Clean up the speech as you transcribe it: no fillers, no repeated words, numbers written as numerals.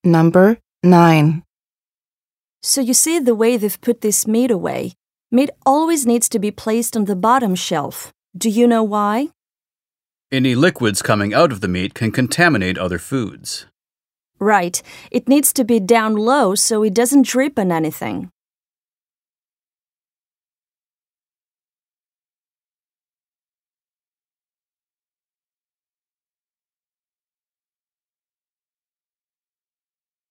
Number 9. So you see the way they've put this meat away. Meat always needs to be placed on the bottom shelf. Do you know why? Any liquids coming out of the meat can contaminate other foods. Right. It needs to be down low so it doesn't drip on anything.